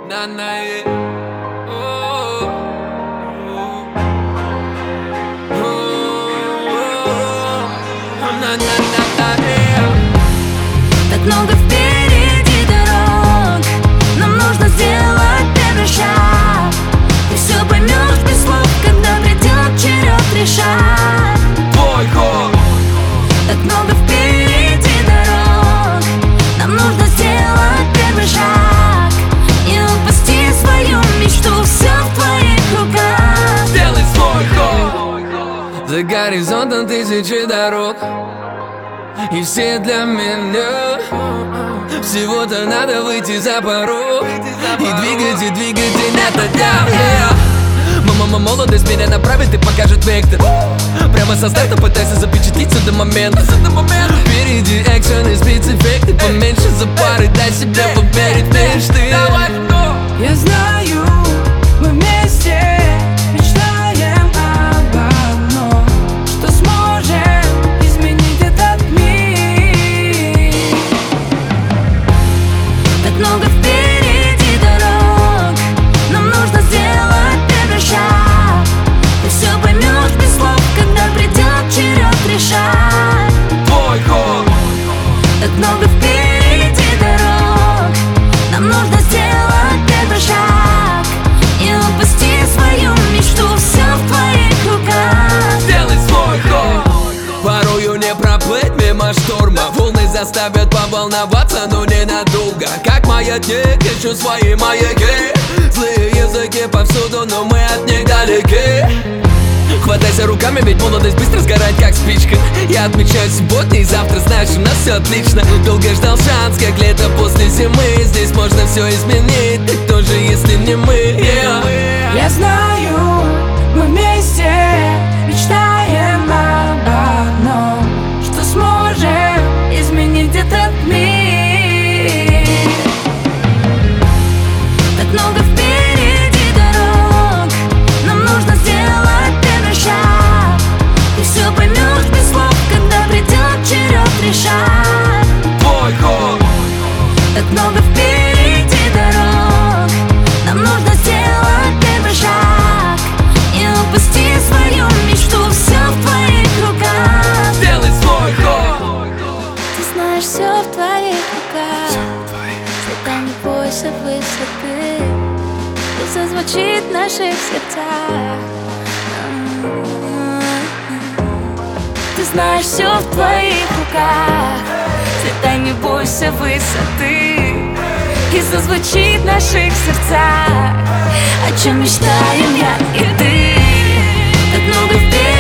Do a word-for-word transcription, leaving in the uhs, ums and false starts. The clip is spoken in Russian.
на на е. Так много впереди дорог, нам нужно сделать первый шаг. Ты все поймешь без слов, когда придет черед решать. Твой ход. Так много впереди дорог, нам нужно сделать первый шаг. Не упусти свою мечту, все в твоих руках. Сделай свой ход. За горизонтом тысячи дорог, и все для меня. Всего-то надо выйти за порог и двигать, и двигать день ото дня. Мама, молодость меня направит и покажет вектор. Прямо со старта пытайся запечатлиться до момента. Впереди экшен и спецэффекты. Поменьше за пары, дай себе поверить в мечты. Я знаю, мы вместе мечтаем об одном, что сможем изменить этот мир. Так много впереди дорог, нам нужно сделать первый шаг. Ты все поймешь без слов, когда придет черед решать. Твой ход. Так много впереди дорог, нам нужно сделать первый шаг. Не упусти свою мечту, все в твоих руках. Сделай свой ход. Порою не проплыть мимо шторма. Волны заставят поволноваться, но ненадолго. Как маятник, ищу свои маяки. Злые языки повсюду, но мы от них далеки. Хватайся руками, ведь молодость быстро сгорает, как спичка. Я отмечаю субботний, завтра значит у нас все отлично. Долго ждал шанс, как лето после зимы. Здесь можно все изменить, ты тоже, если не мы. yeah. Я знаю, мы вместе мечтаем об одном, что сможем изменить этот мир. Так много впереди дорог, нам нужно сделать первый шаг. Ты все поймешь без слов, когда придет черед решать. Твой ход. Так много впереди дорог, нам нужно сделать первый шаг. Не упусти свою мечту, все в твоих руках. Сделай свой ход. Ты знаешь, все в твоих руках. Всегда не бойся высоты, и зазвучит в наших сердцах. Ты знаешь, все в твоих руках. Всегда не бойся высоты, и зазвучит в наших сердцах. О чем мечтаем я и ты. Так много впереди